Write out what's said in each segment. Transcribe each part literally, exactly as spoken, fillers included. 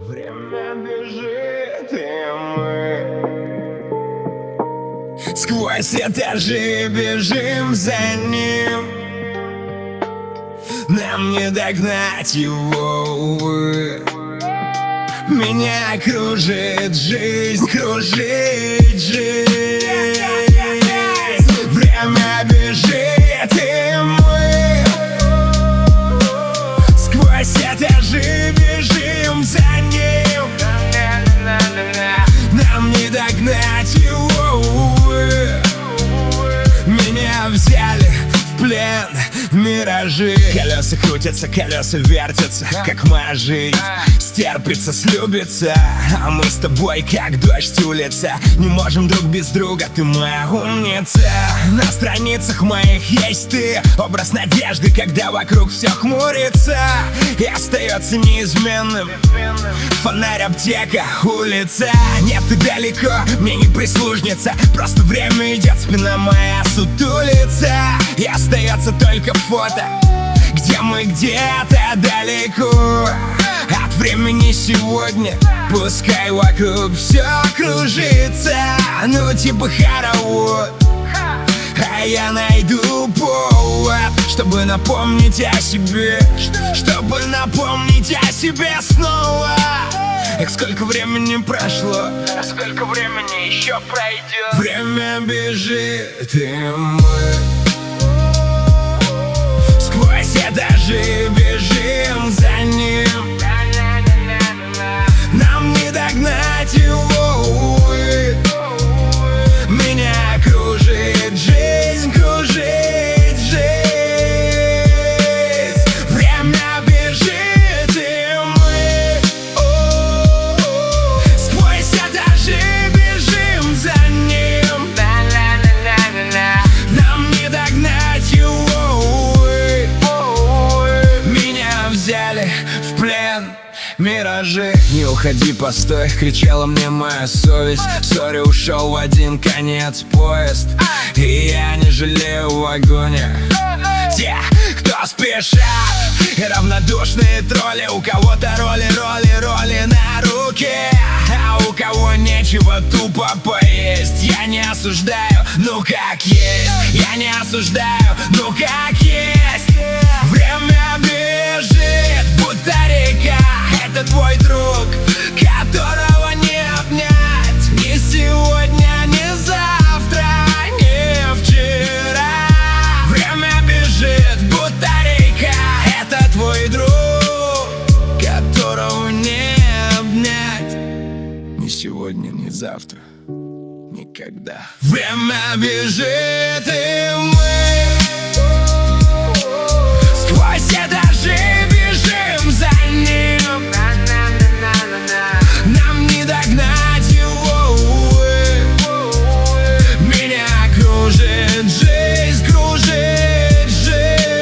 Время бежит, и мы сквозь этажи бежим за ним. Нам не догнать его, увы. Меня кружит жизнь, кружит жизнь. Время бежит, и мы сквозь этажи бежим за ним. Нам не догнать его, увы. Меня взяли в плен миражи. Колеса крутятся, колеса вертятся, как моя жизнь стерпится, слюбится. А мы с тобой как дождь улица. Не можем друг без друга, ты моя умница. На страницах моих есть ты, образ надежды, когда вокруг все хмурится. И остается неизменным фонарь, аптека, улица. Нет, ты далеко, мне не прислужница. Просто время идет, спина моя сутулится. И остается только фото, где мы где-то далеко от времени сегодня. Пускай вокруг все кружится, ну типа хоровод. А я найду повод, чтобы напомнить о себе, чтобы напомнить о себе снова. Эх, сколько времени прошло, а сколько времени еще пройдет. Время бежит, и мы сквозь этажи бежим за ним. Нам не догнать его, увы. Меня кружит жизнь, кружит жизнь. Время бежит, и мы сквозь этажи бежим за ним. Нам не догнать его, увы. Меня взяли в плен миражи. Не уходи, постой, кричала мне моя совесть. Сори, ушел в один конец поезд, и я не жалею в вагоне те, кто спешат, и равнодушные тролли. У кого-то роли, роли, роли на руке, а у кого нечего тупо поесть. Я не осуждаю, ну как есть. Я не осуждаю, ну как есть. Время бежит, будто река. Это твой друг, которого не обнять ни сегодня, ни завтра, ни вчера. Время бежит, будто река. Это твой друг, которого не обнять ни сегодня, ни завтра, никогда. Время бежит, и мы сквозь этажи бежим за ним. Нам не догнать его, увы. Меня кружит жизнь, кружит жизнь.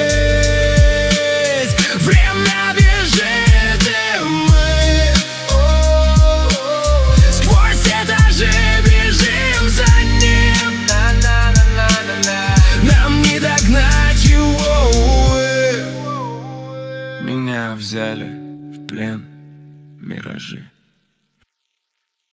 Время бежит, и мы сквозь этажи бежим за ним. Нам не догнать его, увы. Меня взяли в плен миражи.